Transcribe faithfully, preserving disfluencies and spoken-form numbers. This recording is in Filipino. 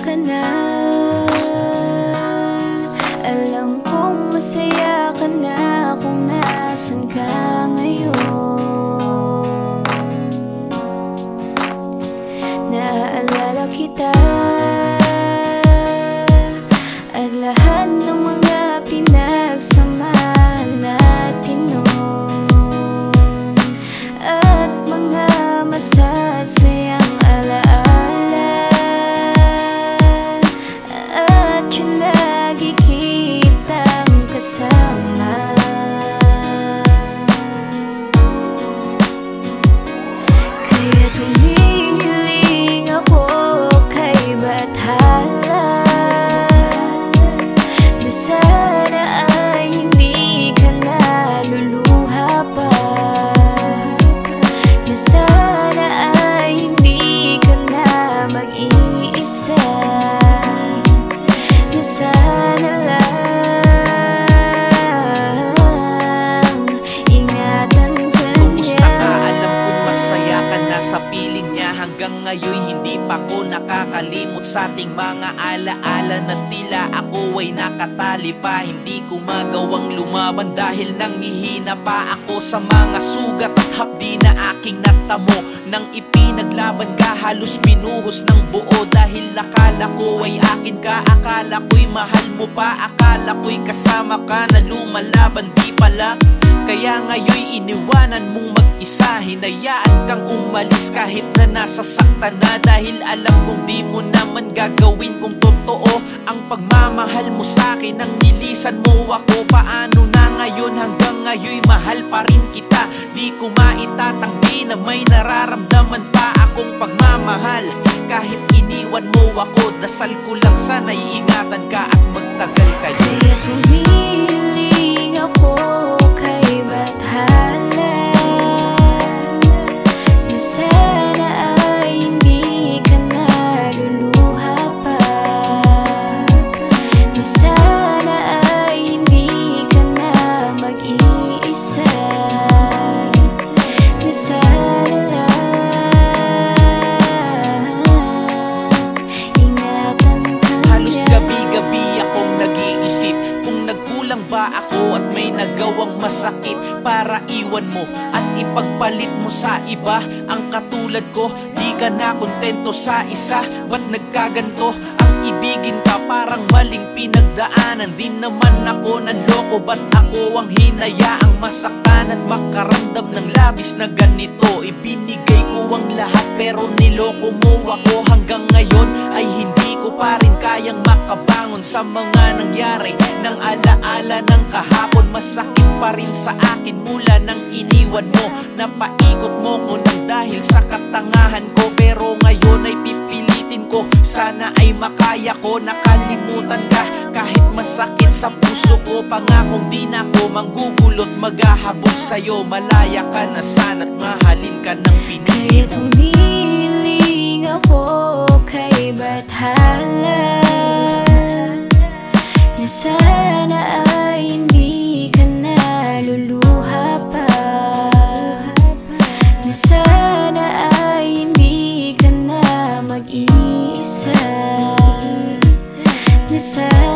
ka na. Alam kong masaya ka na kung nasan ka ngayon. Naaalala kita at lahat ng mga pinagsamahan natin noon, at mga masasayang alaala, at yun lagi kitang kasama. Kaya't humihiling ako kay Bathala na sana ay hindi ka na luluha pa, na sana ay hindi ka na mag-iisa, na sana lang ingatan ka niya. Kumusta ka? Alam kong masaya ka na sa piling niya. Hanggang ngayon hindi pa ko nakakalimot sa ating mga alaala na tila ako ay nakatali pa. Hindi ko magawang lumaban dahil nanghihina pa ako sa mga sugat at hapdi na aking natamo. Nang ipinaglaban ka, halos binuhos ng buo dahil akala ko ay akin ka. Akala ko'y mahal mo pa, akala ko'y kasama ka na lumalaban, di pala. Kaya ngayon'y iniwanan mong mag-isa, hinayaan kang umalis kahit na nasasaktan na. Dahil alam kong di mo naman gagawin kung totoo ang pagmamahal mo sa'kin. Nang nilisan mo ako, paano na ngayon? Hanggang ngayon'y mahal pa rin kita. Di ko maitatanggi na may nararamdaman pa akong pagmamahal. Kahit iniwan mo ako, dasal ko lang sana'y ingatan ka at magtagal kayo. Kaya't humihiling ako kay Bathala na sana ay hindi ka na luluha pa, na sana ay hindi ka na mag-iisa, na sana lang ingatan ka niya. Halos gabi-gabi akong nag-iisip kung nagkulang ba ako at may nagawang masakit para iwan mo at ipagpalit mo sa iba ang katulad ko. Di ka na kontento sa isa, ba't nagkaganto? Ang ibigin ka parang maling pinagdaanan. Di naman ako nanloko, ba't ako ang hinayaang masaktan at makaramdam ng labis na ganito? Ibinigay ko ang lahat pero niloko mo ako. Hanggang ngayon ay hindi ko pa rin kayang makabangon sa mga nangyari. Nang alaala ng kahapon, masakit pa rin sa akin mula nang iniwan mo. Napaikot mo ko nang dahil sa katangahan ko, pero ngayon ay pipilitin ko, sana ay makaya ko nakalimutan ka. Kahit masakit sa puso ko, pangakong di na ko manggugulot maghahabol sa'yo. Malaya ka na sana't mahalin ka ng pinili Kaya't mo. humihiling ako kay Bathala na sana ay hindi ka na luluha pa, na sana ay hindi ka na mag-iisa, na sana